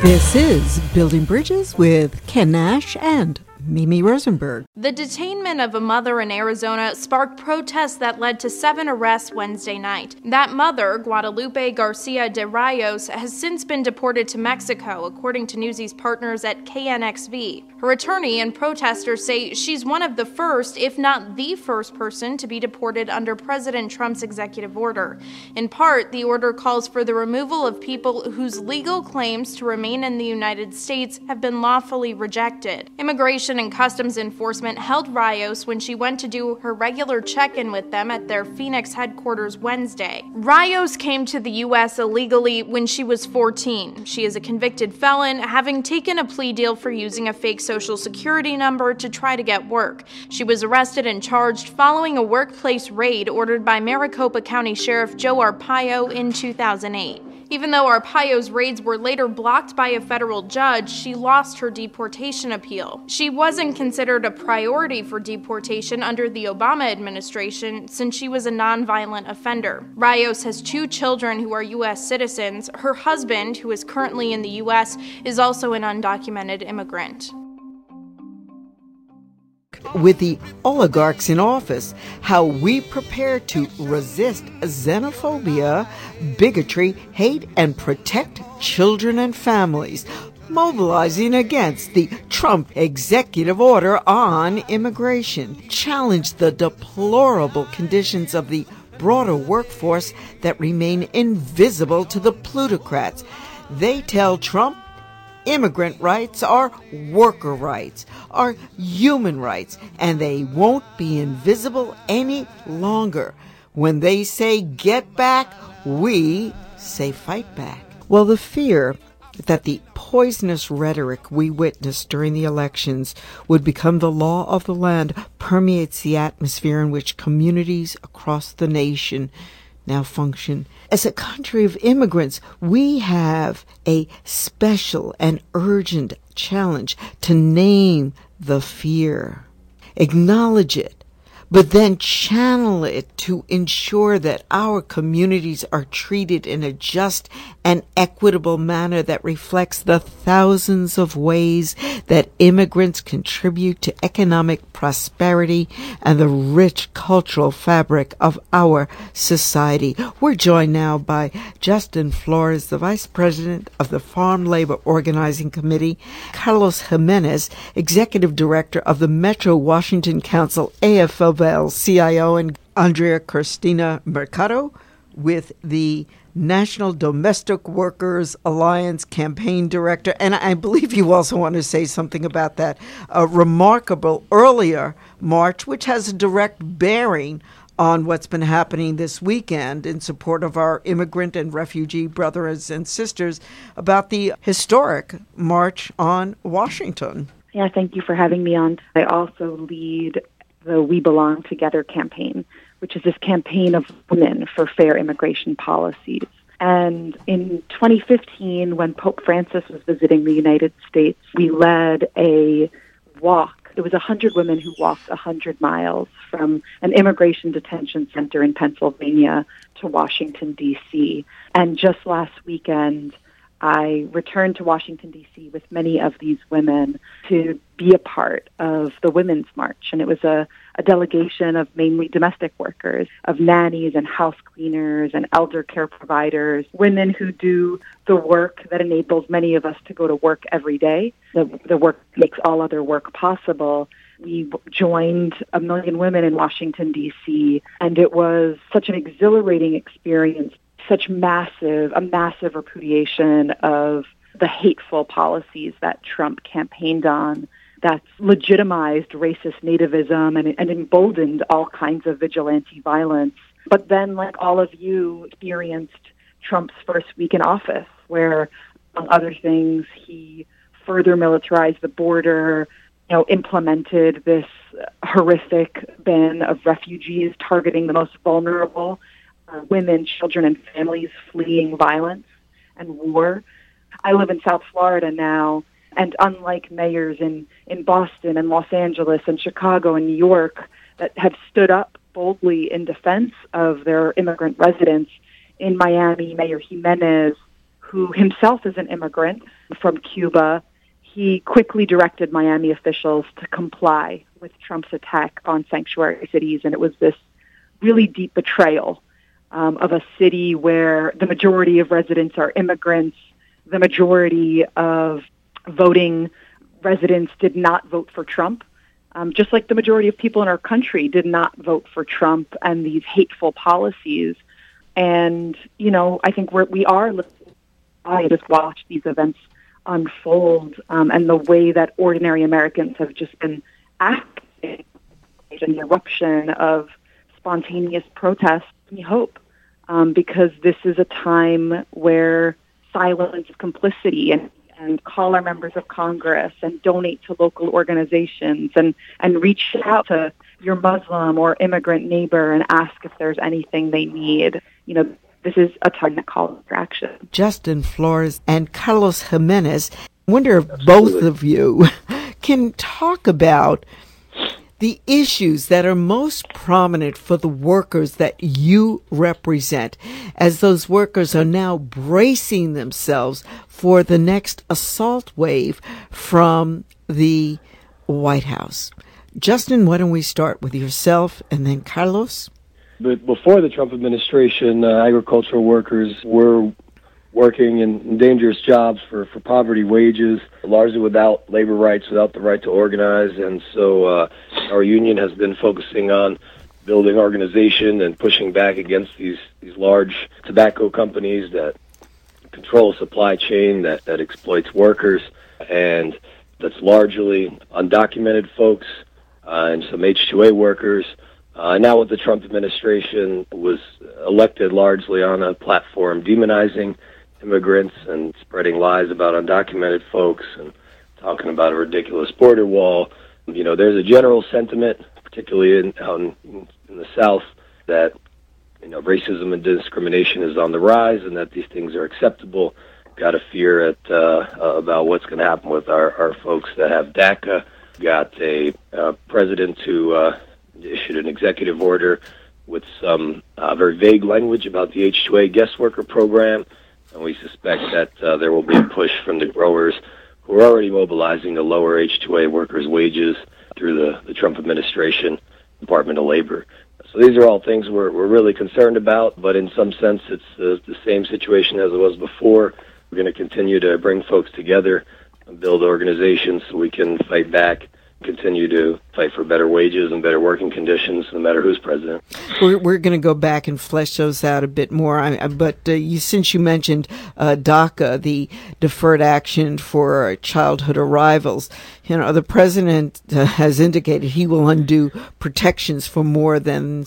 This is Building Bridges with Ken Nash and Mimi Rosenberg. The detainment of a mother in Arizona sparked protests that led to 7 arrests Wednesday night. That mother, Guadalupe Garcia de Rayos, has since been deported to Mexico, according to Newsy's partners at KNXV. Her attorney and protesters say she's one of the first, if not the first person to be deported under President Trump's executive order. In part, the order calls for the removal of people whose legal claims to remain in the United States have been lawfully rejected. Immigration and Customs Enforcement held Rayos when she went to do her regular check-in with them at their Phoenix headquarters Wednesday. Rayos came to the U.S. illegally when she was 14. She is a convicted felon, having taken a plea deal for using a fake social security number to try to get work. She was arrested and charged following a workplace raid ordered by Maricopa County Sheriff Joe Arpaio in 2008. Even though Arpaio's raids were later blocked by a federal judge, she lost her deportation appeal. She wasn't considered a priority for deportation under the Obama administration since she was a nonviolent offender. Rayos has 2 children who are U.S. citizens. Her husband, who is currently in the U.S., is also an undocumented immigrant. With the oligarchs in office, how we prepare to resist xenophobia, bigotry, hate, and protect children and families, mobilizing against the Trump executive order on immigration, challenge the deplorable conditions of the broader workforce that remain invisible to the plutocrats. They tell Trump immigrant rights are worker rights, are human rights, and they won't be invisible any longer. When they say get back, we say fight back. Well, the fear that the poisonous rhetoric we witnessed during the elections would become the law of the land permeates the atmosphere in which communities across the nation now function. As a country of immigrants, we have a special and urgent challenge to name the fear, acknowledge it, but then channel it to ensure that our communities are treated in a just and equitable manner that reflects the thousands of ways that immigrants contribute to economic prosperity and the rich cultural fabric of our society. We're joined now by Justin Flores, the Vice President of the Farm Labor Organizing Committee, Carlos Jimenez, Executive Director of the Metro Washington Council AFL-CIO, and Andrea Cristina Mercado with the National Domestic Workers Alliance Campaign Director. And I believe you also want to say something about that remarkable earlier march, which has a direct bearing on what's been happening this weekend in support of our immigrant and refugee brothers and sisters, about the historic March on Washington. Yeah, thank you for having me on. I also lead the We Belong Together campaign, which is this campaign of women for fair immigration policies. And in 2015, when Pope Francis was visiting the United States, we led a walk. It was 100 women who walked 100 miles from an immigration detention center in Pennsylvania to Washington, D.C. And just last weekend, I returned to Washington, D.C. with many of these women to be a part of the Women's March. And it was a delegation of mainly domestic workers, of nannies and house cleaners and elder care providers, women who do the work that enables many of us to go to work every day. The work makes all other work possible. We joined 1 million women in Washington, D.C., and it was such an exhilarating experience, such a massive repudiation of the hateful policies that Trump campaigned on that's legitimized racist nativism and emboldened all kinds of vigilante violence. But then, like all of you, experienced Trump's first week in office, where, among other things, he further militarized the border, implemented this horrific ban of refugees targeting the most vulnerable, women, children, and families fleeing violence and war. I live in South Florida now, and unlike mayors in Boston and Los Angeles and Chicago and New York that have stood up boldly in defense of their immigrant residents, in Miami, Mayor Jimenez, who himself is an immigrant from Cuba, he quickly directed Miami officials to comply with Trump's attack on sanctuary cities. And it was this really deep betrayal of a city where the majority of residents are immigrants. The majority of voting residents did not vote for Trump, just like the majority of people in our country did not vote for Trump and these hateful policies. And, I think we are listening. I just watch these events unfold, and the way that ordinary Americans have just been acting in the eruption of spontaneous protests. We hope, because this is a time where silence complicity and call our members of Congress and donate to local organizations and reach out to your Muslim or immigrant neighbor and ask if there's anything they need. This is a time that calls for action. Justin Flores and Carlos Jimenez, I wonder if both of you can talk about the issues that are most prominent for the workers that you represent, as those workers are now bracing themselves for the next assault wave from the White House. Justin, why don't we start with yourself and then Carlos? But before the Trump administration, agricultural workers were working in dangerous jobs for poverty wages, largely without labor rights, without the right to organize. And so our union has been focusing on building organization and pushing back against these large tobacco companies that control a supply chain that exploits workers, and that's largely undocumented folks and some H-2A workers. Now with the Trump administration was elected largely on a platform demonizing immigrants and spreading lies about undocumented folks and talking about a ridiculous border wall. There's a general sentiment, particularly out in the South, that racism and discrimination is on the rise and that these things are acceptable. Got a fear about what's going to happen with our folks that have DACA. Got a president who issued an executive order with some very vague language about the H-2A guest worker program, and we suspect that there will be a push from the growers who are already mobilizing to lower H-2A workers' wages through the Trump administration, Department of Labor. So these are all things we're really concerned about, but in some sense it's the same situation as it was before. We're going to continue to bring folks together and build organizations so we can fight back, continue to fight for better wages and better working conditions, no matter who's president. We're going to go back and flesh those out a bit more. But since you mentioned DACA, the Deferred Action for Childhood Arrivals, the president has indicated he will undo protections for more than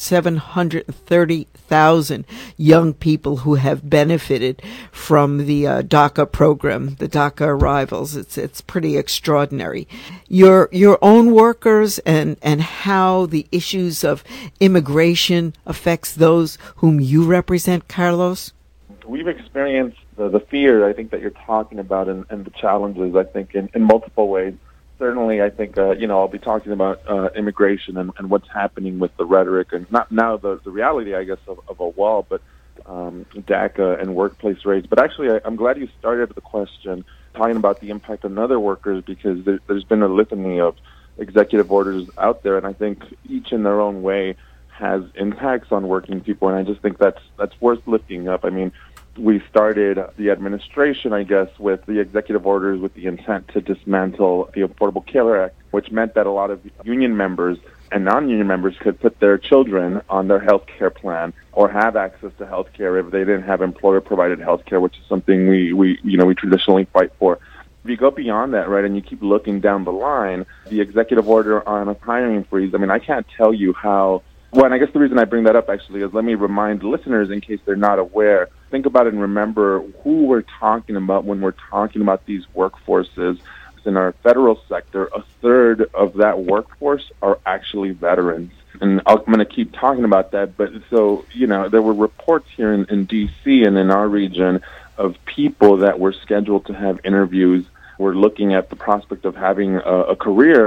730,000 young people who have benefited from the DACA program, the DACA arrivals. It's pretty extraordinary. Your own workers and how the issues of immigration affects those whom you represent, Carlos? We've experienced the fear, I think, that you're talking about and the challenges, I think, in multiple ways. Certainly, I think, I'll be talking about immigration and what's happening with the rhetoric and not now the reality, I guess, of a wall, but DACA and workplace rates. But actually, I'm glad you started the question talking about the impact on other workers, because there's been a litany of executive orders out there, and I think each in their own way has impacts on working people, and I just think that's worth lifting up. I mean, we started the administration, I guess, with the executive orders with the intent to dismantle the Affordable Care Act, which meant that a lot of union members and non-union members could put their children on their health care plan or have access to health care if they didn't have employer-provided health care, which is something we traditionally fight for. If you go beyond that, right, and you keep looking down the line, the executive order on a hiring freeze, I mean, I can't tell you how. Well, and I guess the reason I bring that up, actually, is let me remind listeners, in case they're not aware, think about it and remember who we're talking about when we're talking about these workforces. In our federal sector, a third of that workforce are actually veterans. And I'm going to keep talking about that. But so, there were reports here in D.C. and in our region of people that were scheduled to have interviews. We're looking at the prospect of having a career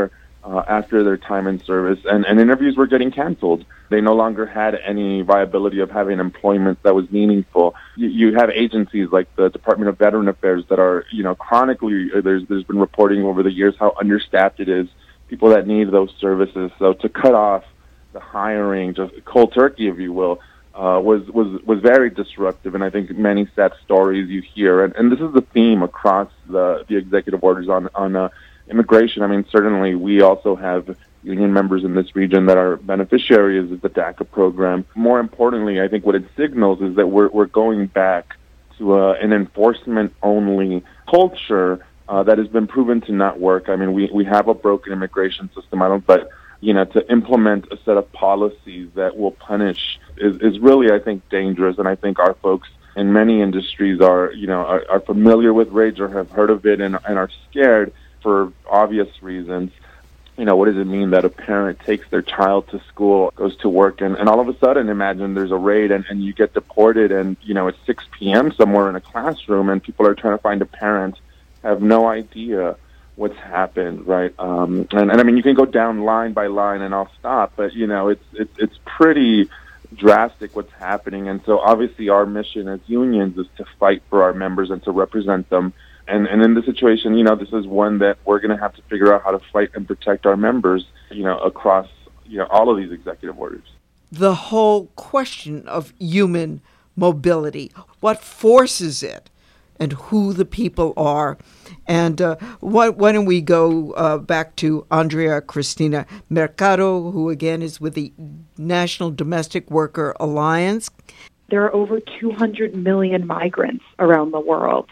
after their time in service, and interviews were getting canceled. They no longer had any viability of having employment that was meaningful. You have agencies like the Department of Veteran Affairs that are, chronically, there's been reporting over the years how understaffed it is, people that need those services. So to cut off the hiring, just cold turkey, if you will, was very disruptive, and I think many sad stories you hear, and this is the theme across the executive orders on immigration. I mean, certainly we also have union members in this region that are beneficiaries of the DACA program. More importantly, I think what it signals is that we're going back to an enforcement-only culture that has been proven to not work. I mean, we have a broken immigration system. But to implement a set of policies that will punish is really, I think, dangerous. And I think our folks in many industries are familiar with RAGE or have heard of it and are scared for obvious reasons. What does it mean that a parent takes their child to school, goes to work, and all of a sudden, imagine there's a raid and you get deported and, it's 6 p.m. somewhere in a classroom and people are trying to find a parent, have no idea what's happened, right? And I mean, you can go down line by line and I'll stop, but, it's pretty drastic what's happening. And so obviously our mission as unions is to fight for our members and to represent them. And in this situation, this is one that we're going to have to figure out how to fight and protect our members, across, all of these executive orders. The whole question of human mobility, what forces it, and who the people are. And why don't we go back to Andrea Cristina Mercado, who again is with the National Domestic Worker Alliance. There are over 200 million migrants around the world.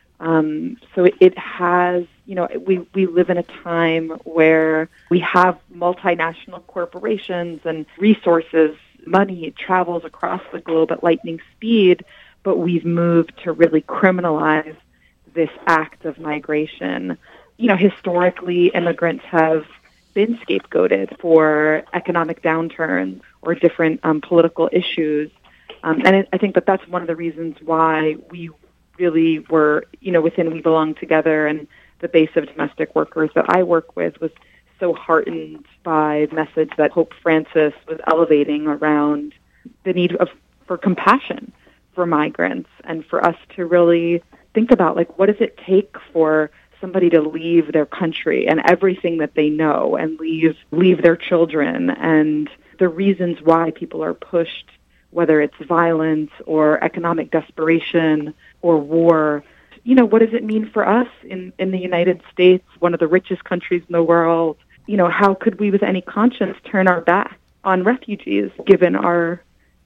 So it has, we live in a time where we have multinational corporations and resources, money travels across the globe at lightning speed, but we've moved to really criminalize this act of migration. Historically, immigrants have been scapegoated for economic downturns or different political issues. I think that's one of the reasons why we really were, within We Belong Together and the base of domestic workers that I work with was so heartened by the message that Pope Francis was elevating around the need for compassion for migrants and for us to really think about, what does it take for somebody to leave their country and everything that they know and leave their children, and the reasons why people are pushed, whether it's violence or economic desperation or war. What does it mean for us in the United States, one of the richest countries in the world? How could we with any conscience turn our back on refugees given our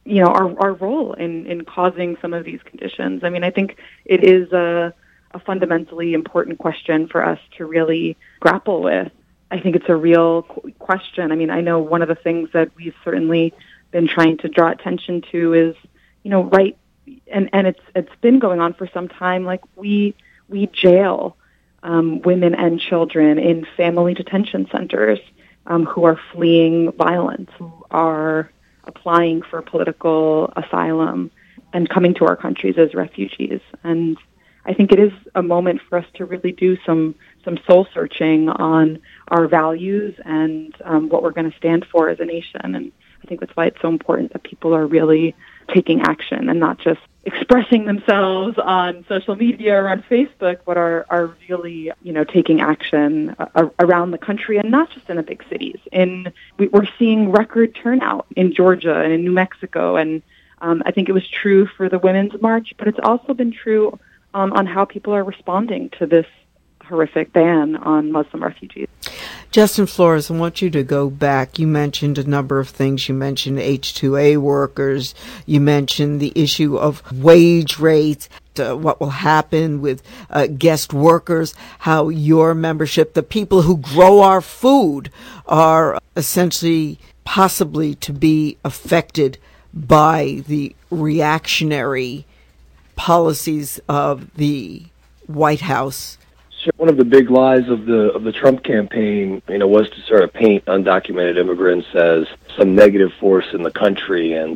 role in causing some of these conditions? I mean, I think it is a fundamentally important question for us to really grapple with. I think it's a real question. I mean, I know one of the things that we've certainly been trying to draw attention to is, right, and it's been going on for some time, we jail women and children in family detention centers who are fleeing violence, who are applying for political asylum and coming to our countries as refugees. And I think it is a moment for us to really do some soul searching on our values and what we're going to stand for as a nation. And I think that's why it's so important that people are really taking action and not just expressing themselves on social media or on Facebook, but are really, taking action around the country and not just in the big cities. We're seeing record turnout in Georgia and in New Mexico, and I think it was true for the Women's March, but it's also been true on how people are responding to this horrific ban on Muslim refugees. Justin Flores, I want you to go back. You mentioned a number of things. You mentioned H-2A workers. You mentioned the issue of wage rates, what will happen with guest workers, how your membership, the people who grow our food, are essentially possibly to be affected by the reactionary policies of the White House. Sure. One of the big lies of the Trump campaign, was to sort of paint undocumented immigrants as some negative force in the country. And,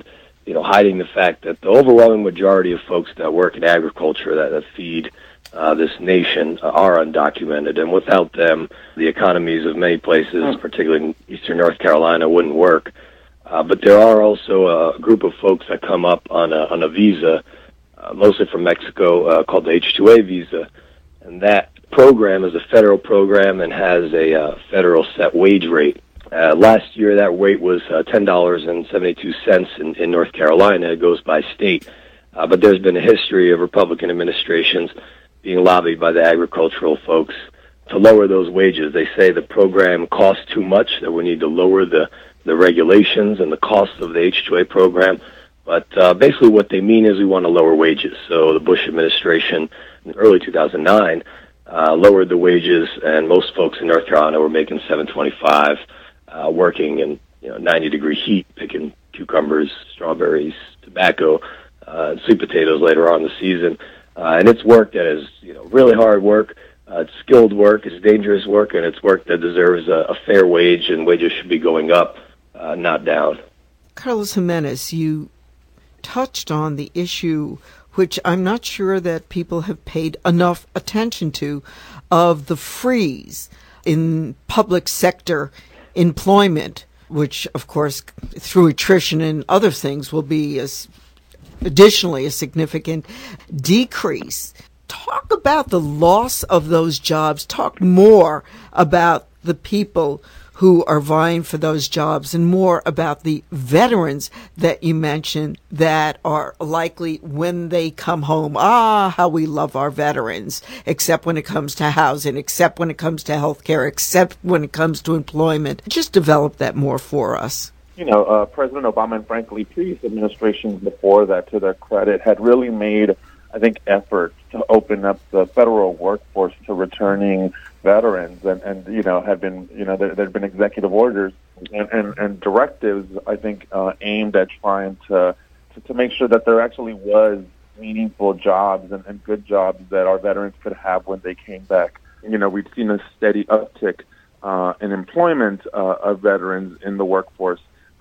hiding the fact that the overwhelming majority of folks that work in agriculture that feed this nation are undocumented, and without them, the economies of many places, particularly in eastern North Carolina, wouldn't work. But there are also a group of folks that come up on a visa, mostly from Mexico, called the H-2A visa, and that program is a federal program and has a federal set wage rate. Last year, that rate was $10.72 in North Carolina. It goes by state. But there's been a history of Republican administrations being lobbied by the agricultural folks to lower those wages. They say the program costs too much, that we need to lower the regulations and the costs of the H-2A program. But basically what they mean is we want to lower wages. So the Bush administration in early 2009 lowered the wages, and most folks in North Carolina were making $7.25, working in 90-degree heat, picking cucumbers, strawberries, tobacco, sweet potatoes later on in the season. And it's work that is really hard work. It's skilled work, it's dangerous work, and it's work that deserves a fair wage, and wages should be going up, not down. Carlos Jimenez, you touched on the issue, which I'm not sure that people have paid enough attention to, of the freeze in public sector employment, which, of course, through attrition and other things will be additionally a significant decrease. Talk about the loss of those jobs. Talk more about the people who are vying for those jobs and more about the veterans that you mentioned that are likely when they come home, how we love our veterans, except when it comes to housing, except when it comes to health care, except when it comes to employment. Just develop that more for us. President Obama and, frankly, previous administrations before that, to their credit, had really made, I think, efforts to open up the federal workforce to returning veterans, and have been, there have been executive orders and directives, I think, aimed at trying to make sure that there actually was meaningful jobs and good jobs that our veterans could have when they came back. We've seen a steady uptick in employment of veterans in the workforce.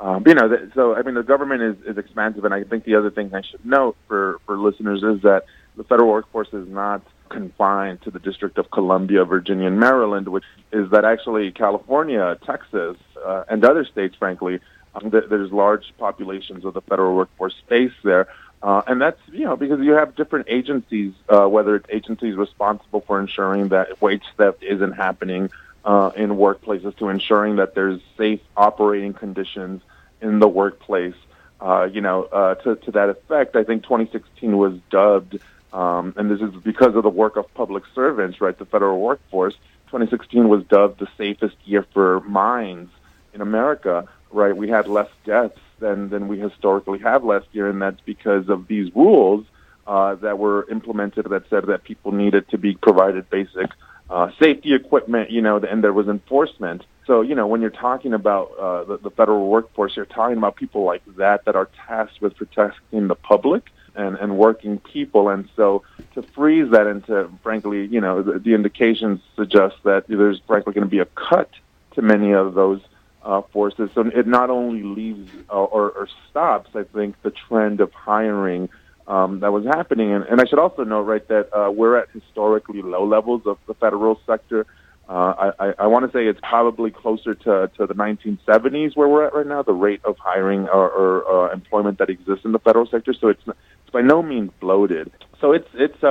The government is expansive, and I think the other thing I should note for listeners is that the federal workforce is not confined to the District of Columbia, Virginia, and Maryland, which is that actually California, Texas, and other states, frankly, there's large populations of the federal workforce space there. And that's, because you have different agencies, whether it's agencies responsible for ensuring that wage theft isn't happening in workplaces, to ensuring that there's safe operating conditions in the workplace. To that effect, I think 2016 was dubbed, and this is because of the work of public servants, right, the federal workforce, 2016 was dubbed the safest year for mines in America, right? We had less deaths than we historically have last year, and that's because of these rules that were implemented that said that people needed to be provided basic safety equipment, and there was enforcement. So, when you're talking about the federal workforce, you're talking about people like that are tasked with protecting the public and working people. And so to freeze that into, frankly, the indications suggest that there's frankly going to be a cut to many of those forces. So it not only leaves or stops, I think, the trend of hiring that was happening. And I should also note, right, that we're at historically low levels of the federal sector. I want to say it's probably closer to the 1970s where we're at right now, the rate of hiring or employment that exists in the federal sector. So it's by no means bloated. So it's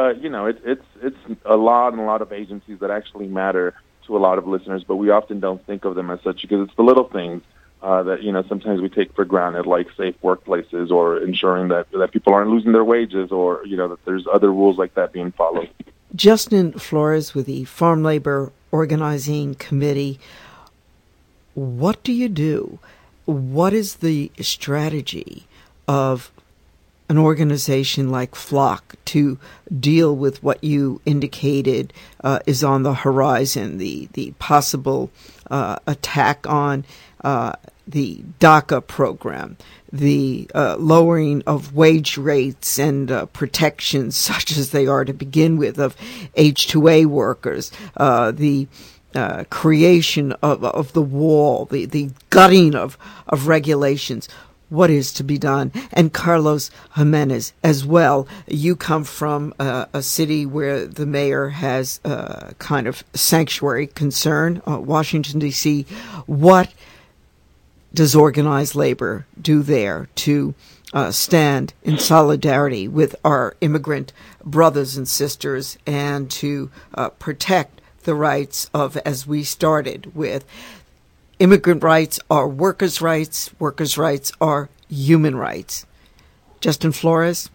a lot of agencies that actually matter to a lot of listeners, but we often don't think of them as such because it's the little things that sometimes we take for granted, like safe workplaces or ensuring that people aren't losing their wages, or that there's other rules like that being followed. Justin Flores with the Farm Labor Organizing Committee. What do you do? What is the strategy of an organization like FLOC to deal with what you indicated is on the horizon, the possible attack on the DACA program, the lowering of wage rates and protections such as they are to begin with of H-2A workers, the creation of the wall, the gutting of regulations. what is to be done. And Carlos Jimenez as well. You come from a city where the mayor has kind of sanctuary concern, Washington, D.C. What does organized labor do there to stand in solidarity with our immigrant brothers and sisters and to protect the rights of, as we started with, immigrant rights are workers' rights are human rights? Justin Flores?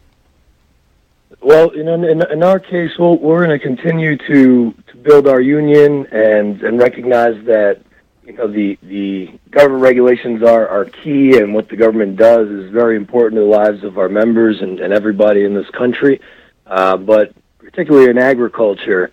Well, in our case, we're going to continue to build our union and recognize that the government regulations are key, and what the government does is very important to the lives of our members and everybody in this country. But particularly in agriculture,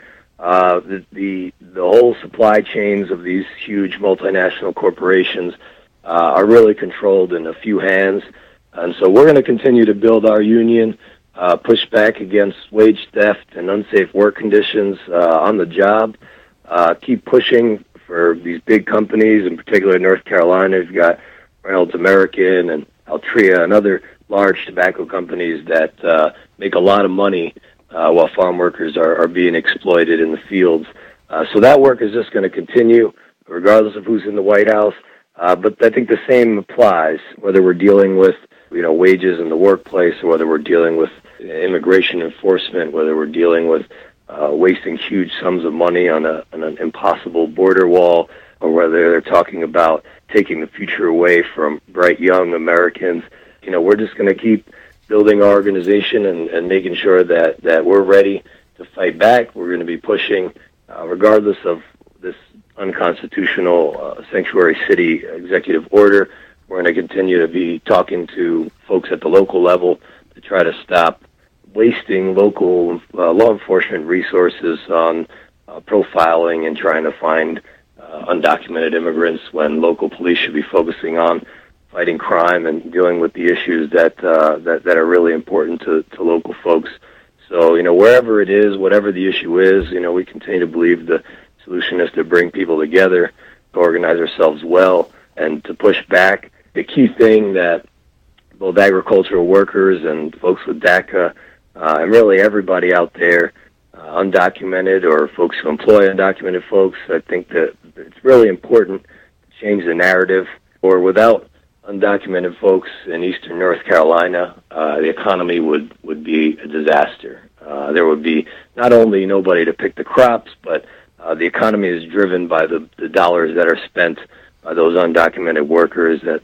the whole supply chains of these huge multinational corporations are really controlled in a few hands. And so we're going to continue to build our union, push back against wage theft and unsafe work conditions on the job, keep pushing for these big companies, in particular in North Carolina. You've got Reynolds American and Altria and other large tobacco companies that make a lot of money while farm workers are being exploited in the fields. So that work is just going to continue regardless of who's in the White House. But I think the same applies, whether we're dealing with wages in the workplace, or whether we're dealing with immigration enforcement, whether we're dealing with wasting huge sums of money on an impossible border wall, or whether they're talking about taking the future away from bright young Americans. We're just going to keep building our organization and making sure that we're ready to fight back. We're going to be pushing, regardless of this unconstitutional sanctuary city executive order. We're going to continue to be talking to folks at the local level to try to stop wasting local law enforcement resources on profiling and trying to find undocumented immigrants, when local police should be focusing on fighting crime and dealing with the issues that are really important to local folks. So, wherever it is, whatever the issue is, we continue to believe the solution is to bring people together, to organize ourselves well, and to push back. The key thing that both agricultural workers and folks with DACA, and really everybody out there, undocumented or folks who employ undocumented folks, I think that it's really important to change the narrative. Or without undocumented folks in eastern North Carolina, the economy would be a disaster. There would be not only nobody to pick the crops, but the economy is driven by the dollars that are spent by those undocumented workers at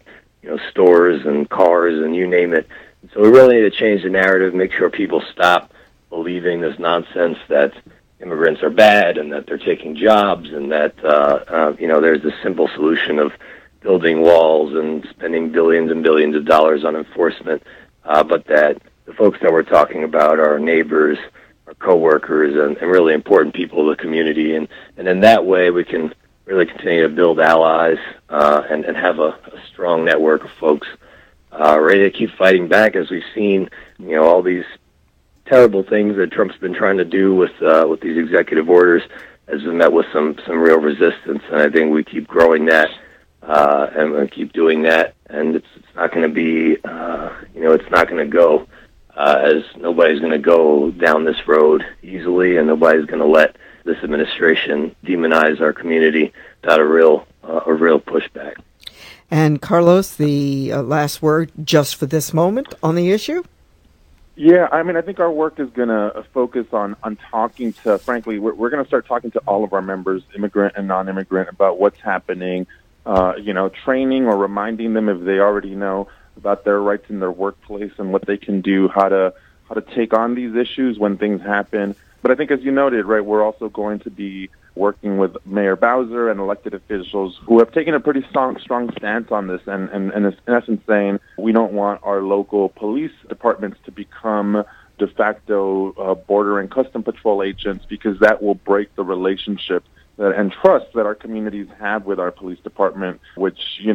stores and cars and you name it. So we really need to change the narrative, make sure people stop believing this nonsense that immigrants are bad and that they're taking jobs and that there's this simple solution of building walls and spending billions and billions of dollars on enforcement, but that the folks that we're talking about are our neighbors, our coworkers, and really important people of the community. And in that way, we can really continue to build allies and have a strong network of folks ready to keep fighting back, as we've seen, all these terrible things that Trump's been trying to do with these executive orders has been met with some real resistance. And I think we keep growing that and we'll keep doing that. And it's not going to be, it's not going to go as nobody's going to go down this road easily, and nobody's going to let this administration demonize our community without a real pushback. And Carlos, the last word just for this moment on the issue? Yeah, I think our work is going to focus on talking to, frankly, we're going to start talking to all of our members, immigrant and non-immigrant, about what's happening, training or reminding them, if they already know, about their rights in their workplace and what they can do, how to take on these issues when things happen. But I think, as you noted, right, we're also going to be working with Mayor Bowser and elected officials who have taken a pretty strong stance on this and in essence saying we don't want our local police departments to become de facto border and custom patrol agents, because that will break the relationship and trust that our communities have with our police department, which,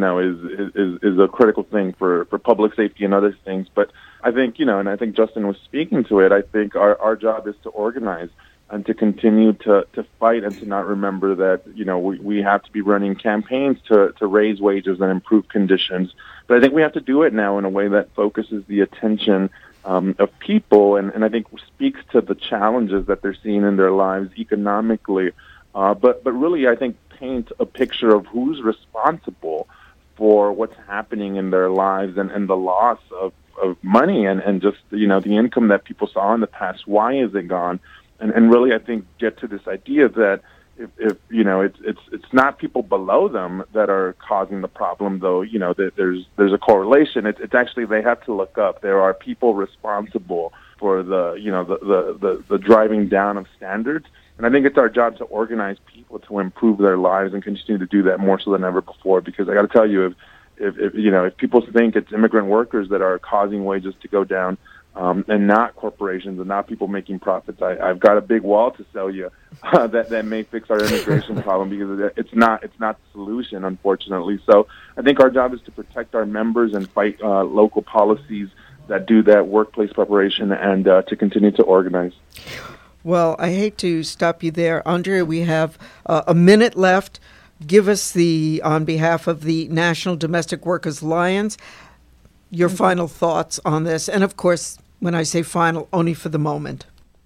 is a critical thing for public safety and other things. But I think, and I think Justin was speaking to it, I think our job is to organize and to continue to fight and to not remember that, we have to be running campaigns to raise wages and improve conditions But I think we have to do it now in a way that focuses the attention of people, and I think speaks to the challenges that they're seeing in their lives economically. But really, I think paint a picture of who's responsible for what's happening in their lives and the loss of money and just, the income that people saw in the past. Why is it gone? And really, I think, get to this idea that if it's not people below them that are causing the problem, though, that there's a correlation. It's actually they have to look up. There are people responsible for the driving down of standards. And I think it's our job to organize people to improve their lives and continue to do that more so than ever before. Because I got to tell you, if people think it's immigrant workers that are causing wages to go down, and not corporations and not people making profits, I've got a big wall to sell you that may fix our immigration problem, because it's not the solution, unfortunately. So I think our job is to protect our members and fight local policies that do that workplace preparation, and to continue to organize. Well, I hate to stop you there, Andrea. We have a minute left. Give us on behalf of the National Domestic Workers Alliance, your final thoughts on this. And of course, when I say final, only for the moment.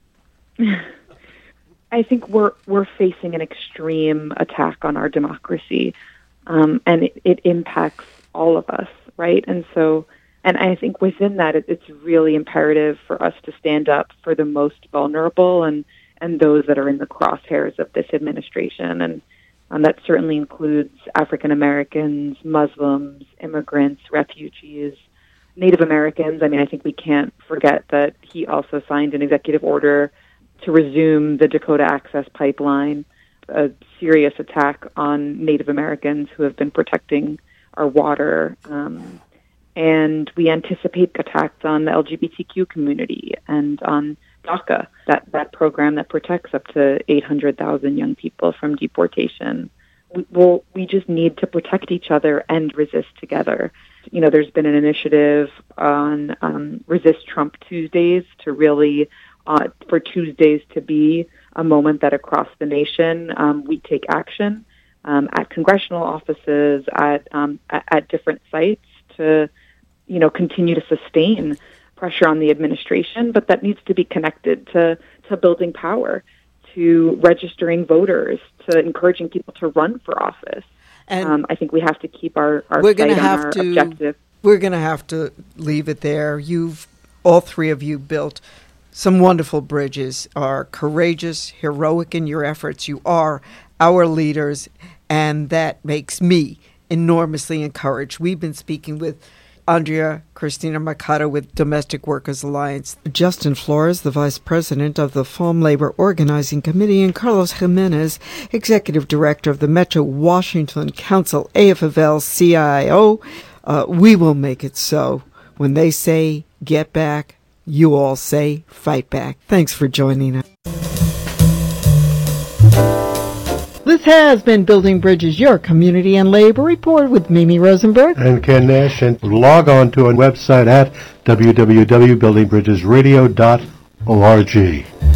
I think we're facing an extreme attack on our democracy, and it impacts all of us, right? And I think within that, it's really imperative for us to stand up for the most vulnerable and those that are in the crosshairs of this administration. And that certainly includes African Americans, Muslims, immigrants, refugees, Native Americans. I mean, I think we can't forget that he also signed an executive order to resume the Dakota Access Pipeline, a serious attack on Native Americans who have been protecting our water. And we anticipate attacks on the LGBTQ community and on DACA, that program that protects up to 800,000 young people from deportation. We just need to protect each other and resist together. There's been an initiative on Resist Trump Tuesdays to really, for Tuesdays to be a moment that across the nation we take action at congressional offices, at different sites to, continue to sustain pressure on the administration, but that needs to be connected to building power, to registering voters, to encouraging people to run for office. And I think we have to keep our sight on our objective. We're going to have to leave it there. All three of you built some wonderful bridges, are courageous, heroic in your efforts. You are our leaders, and that makes me enormously encouraged. We've been speaking with Andrea Cristina Mercado with Domestic Workers Alliance, Justin Flores, the Vice President of the Farm Labor Organizing Committee, and Carlos Jimenez, Executive Director of the Metro Washington Council, AFL-CIO. We will make it so. When they say get back, you all say fight back. Thanks for joining us. This has been Building Bridges, your community and labor report with Mimi Rosenberg and Ken Nash. And log on to our website at www.buildingbridgesradio.org.